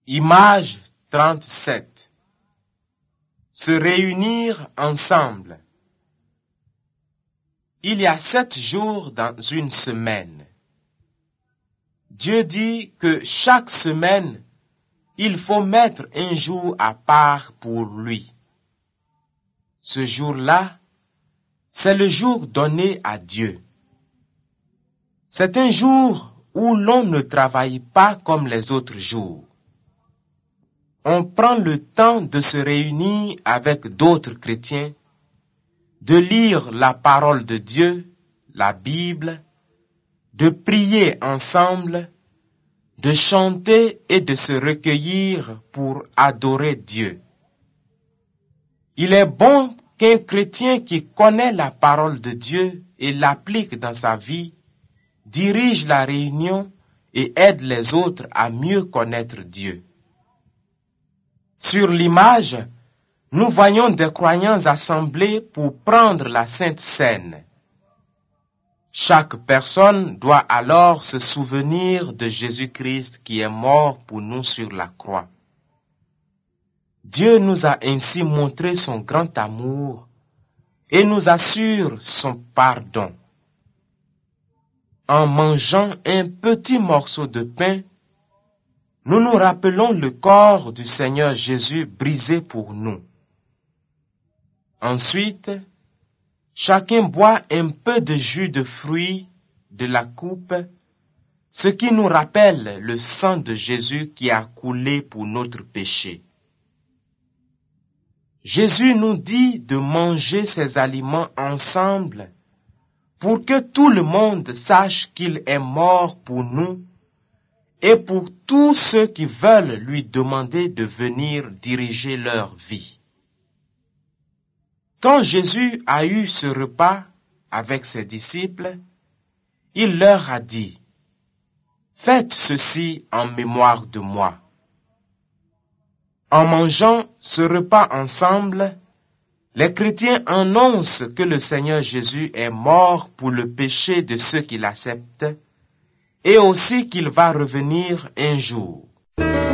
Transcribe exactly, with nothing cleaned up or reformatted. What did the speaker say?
Image trente-sept. Se réunir ensemble. Il y a sept jours dans une semaine. Dieu dit que chaque semaine, il faut mettre un jour à part pour lui. Ce jour-là, c'est le jour donné à Dieu. C'est un jour où l'on ne travaille pas comme les autres jours. On prend le temps de se réunir avec d'autres chrétiens, de lire la parole de Dieu, la Bible, de prier ensemble, de chanter et de se recueillir pour adorer Dieu. Il est bon qu'un chrétien qui connaît la parole de Dieu et l'applique dans sa vie, dirige la réunion et aide les autres à mieux connaître Dieu. Sur l'image, nous voyons des croyants assemblés pour prendre la Sainte Seine. Chaque personne doit alors se souvenir de Jésus-Christ qui est mort pour nous sur la croix. Dieu nous a ainsi montré son grand amour et nous assure son pardon. En mangeant un petit morceau de pain, nous nous rappelons le corps du Seigneur Jésus brisé pour nous. Ensuite, chacun boit un peu de jus de fruits de la coupe, ce qui nous rappelle le sang de Jésus qui a coulé pour notre péché. Jésus nous dit de manger ces aliments ensemble pour que tout le monde sache qu'il est mort pour nous et pour tous ceux qui veulent lui demander de venir diriger leur vie. Quand Jésus a eu ce repas avec ses disciples, il leur a dit, « Faites ceci en mémoire de moi. » En mangeant ce repas ensemble, les chrétiens annoncent que le Seigneur Jésus est mort pour le péché de ceux qui l'acceptent et aussi qu'il va revenir un jour.